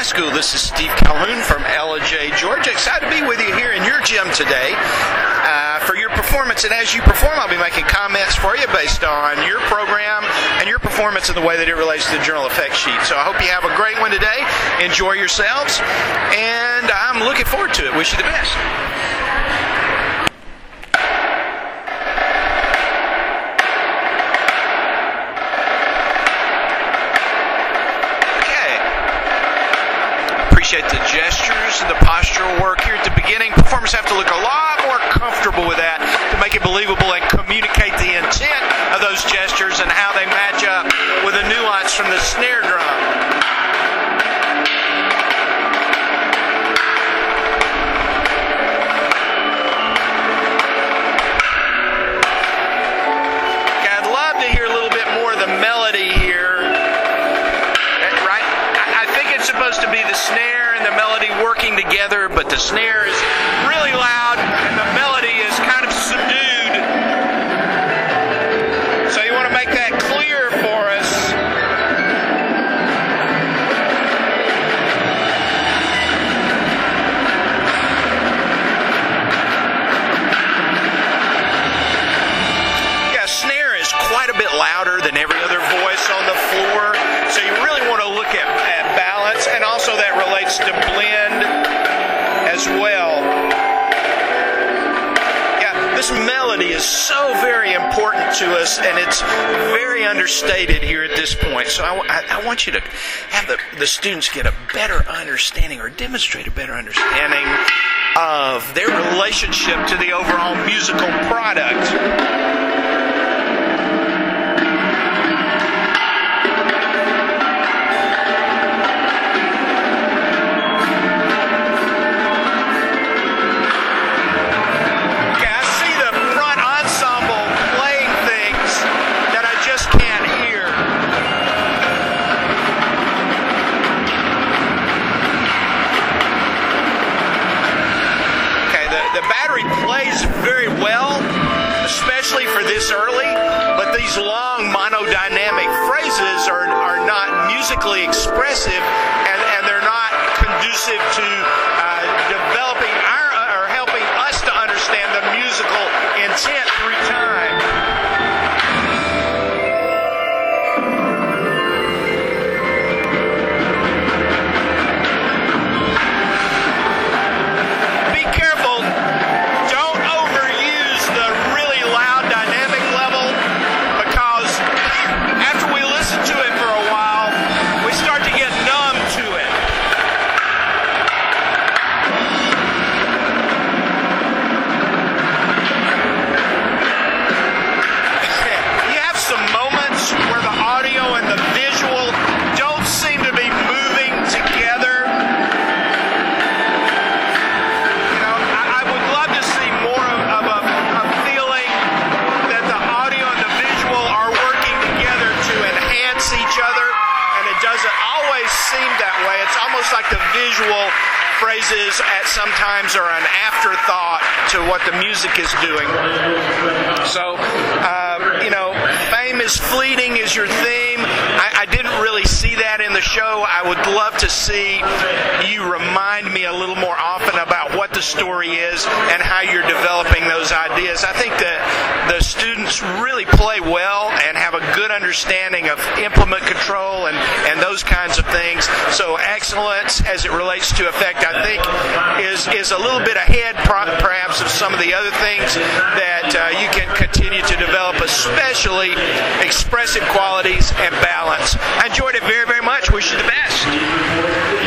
School. This is Steve Calhoun from Ella-J, Georgia. Excited to be with you here in your gym today for your performance. And as you perform, I'll be making comments for you based on your program and your performance in the way that it relates to the Journal Effect Sheet. So I hope you have a great one today. Enjoy yourselves. And I'm looking forward to it. Wish you the best. Appreciate the gestures and the postural work here at the beginning. Performers have to look a lot more comfortable with that to make it believable and communicate the intent of those gestures and how they match up with a nuance from the snare drum. Supposed to be the snare and the melody working together, but the snare is really loud and the melody is kind of subdued. So you want to make that clear for us. Yeah, snare is quite a bit louder than every other voice on the floor, so you really want to look at balance, and also that relates to blend as well. Yeah, this melody is so very important to us, and it's very understated here at this point. So I want you to have the students get a better understanding or demonstrate a better understanding of their relationship to the overall musical product. For this early, but these long monodynamic phrases are not musically expressive, and they're not conducive to developing or helping us to understand the musical intent through time. Like the visual phrases sometimes are an afterthought to what the music is doing. So, fame is fleeting is your theme. I didn't really see that in the show. I would love to see you remind me a little more often about what the story is and how you're developing those ideas. I think that the students really play well and have a good understanding of implement control and those kinds of things. So excellence as it relates to effect, I think, is a little bit ahead perhaps of some of the other things that you can continue to develop, especially expressive qualities and balance. I enjoyed it very, very much. Wish you the best.